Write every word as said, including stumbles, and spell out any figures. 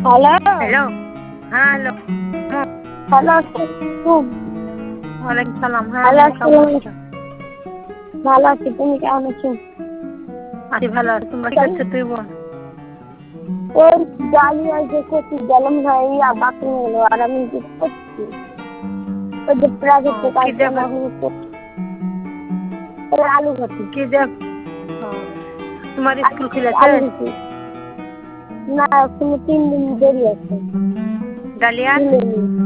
Hello. Hello. হ্যাঁ, hello. Hello, আসসালামু ওয়ালাইকুম সালাম। হ্যাঁ, হ্যালো, হ্যাঁ, কেমন আসসালামু আছো? ভালো আছি। তুমি কেমন আছো? আছি ভালো আছি। তোমরা কি করছো তুই বল? ওই ডালিয়া যে করছি গেলাম ভাইয়া বাকি হলো আর আমি যে করছি ওই যে প্রাইভেট ও, কি কাজ দেব না হলে করছি ওই আলু ভাতি কি দেব ও, তোমার আলু স্কুল ভাতি খুলেছে? আলু ভাতি না এখনো তিন দিন দেরি আছে ডালিয়ার খুলেনি